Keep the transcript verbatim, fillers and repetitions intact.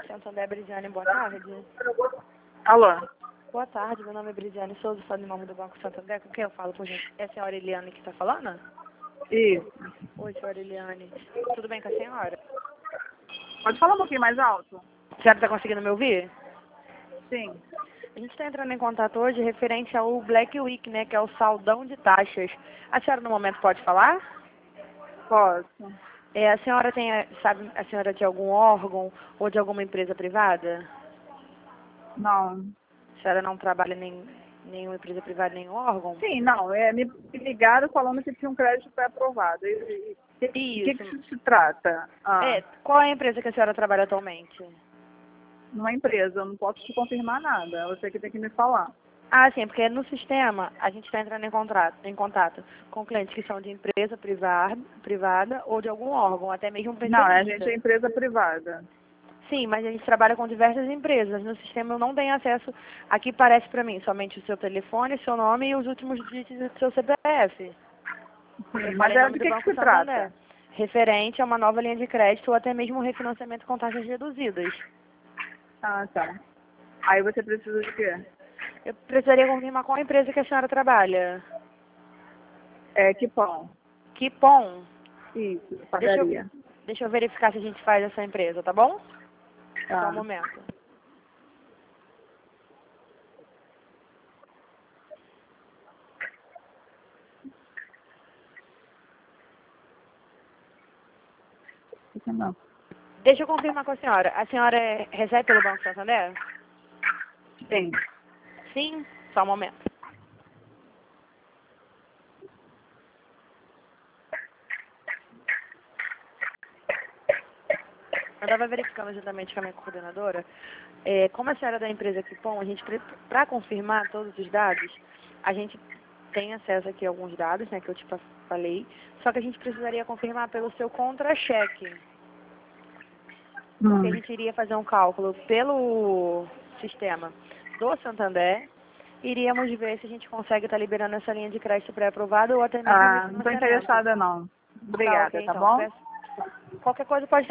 Santander, Brisiane, boa tarde. Alô? Boa tarde, meu nome é Brisiane Souza, falo em nome do Banco Santander. Com quem eu falo, por gente? É a senhora Eliane que está falando? Isso. Oi, senhora Eliane. Tudo bem com a senhora? Pode falar um pouquinho mais alto? A senhora está conseguindo me ouvir? Sim. A gente está entrando em contato hoje referente ao Black Week, né, que é o saldão de taxas. A senhora no momento pode falar? Posso. É, a senhora tem, sabe, a senhora de algum órgão ou de alguma empresa privada? Não. A senhora não trabalha em nenhuma empresa privada, nenhum órgão? Sim, não. É, me ligaram falando que tinha um crédito pré-aprovado. E o que, que, que Isso. isso se trata? Ah, É, qual é a empresa que a senhora trabalha atualmente? numa empresa. Eu não posso te confirmar nada. Você que tem que me falar. Ah, sim, porque no sistema a gente está entrando em, contrato, em contato com clientes que são de empresa privada, privada ou de algum órgão, até mesmo Não, a gente pensionista. é empresa privada. Sim, mas a gente trabalha com diversas empresas. No sistema eu não tenho acesso. Aqui parece para mim somente o seu telefone, seu nome e os últimos dígitos do seu C P F. Eu Sim, mas falei em é nome do do que, que Banco se Santander. trata? Referente a uma nova linha de crédito ou até mesmo um refinanciamento com taxas reduzidas. Ah, tá. Aí você precisa de quê? Eu precisaria confirmar qual empresa que a senhora trabalha. É, que pão. Que bom. Isso, Deixa eu, padaria. deixa eu verificar se a gente faz essa empresa, tá bom? Só um Tá. momento. Não. Deixa eu confirmar com a senhora. A senhora é, recebe pelo Banco Santander? Sim. Sim? Só um momento. Eu estava verificando juntamente com a minha coordenadora. É, como a senhora é da empresa Kipom, a gente, para confirmar todos os dados, a gente tem acesso aqui a alguns dados, né, que eu te falei, só que a gente precisaria confirmar pelo seu contra-cheque. Porque a Hum. gente iria fazer um cálculo pelo sistema do Santander, iríamos ver se a gente consegue estar liberando essa linha de crédito pré-aprovada ou até mesmo Ah, não estou refinanciamento. interessada não. Tá Obrigada, ok, tá então. bom? Peço- Qualquer coisa pode